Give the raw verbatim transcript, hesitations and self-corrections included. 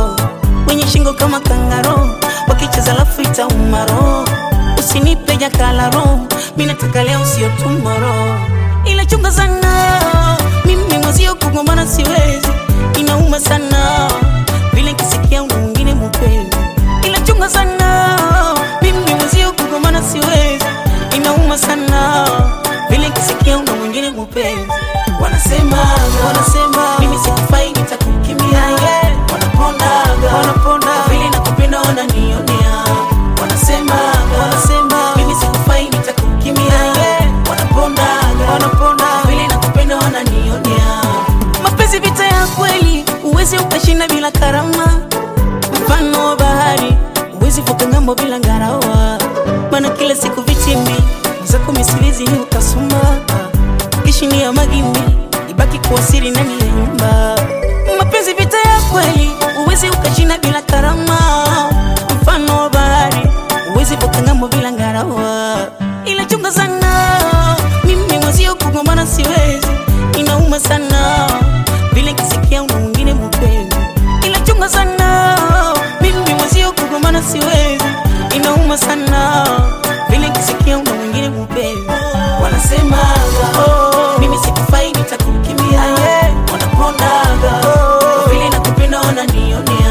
wenye shingo kama kangaro, wakicheza lafu itaumaro. Usinipe jakalaro, mimi nataka leo sio tomorrow. Ila chunga sana, mimi mwazio kugombana siwezi, inauma sana vile kisikia una mwingine mpenzi. Ila chunga sana, mimi mwazio kugombana siwezi, inauma sana vile kisikia una mwingine mpenzi. Wanasema, wanasema mimi sikufai nitakukimbia, yeah. Wanapondaga, wanaponda vile nakupenda wananionea. Wanasema, wanasema mimi sikufai nitakukimbia, yeah. Wanapondaga, wanaponda vile nakupenda wananionea. Mapenzi vita ya kweli, uwezi ukashinda bila karama. Mfano wa bahari, uwezi vuka ngambo bila ngarawa. Maana kila siku vitimbi zako misilizi ni ukasumba. Kishini ya magimbi ibaki kuwa siri ndani ya nyumba. Mapenzi vita ya kweli, uwezi ukashinda bila karama. Mfano wa bahari, uwezi vuka ngambo bila ngarawa. Ila chunga sana, mimi mwazio kugombana siwezi, inauma sana vile kisikia una mwingine mpenzi. Ila chunga sana, mimi mwazio kugombana siwezi, inauma sana vile kisikia una mwingine mpenzi. Wanasema, oh, mimi sikufai nitakukimbia, yeah. Wanapondaga, oh, vile nakupenda wananionea.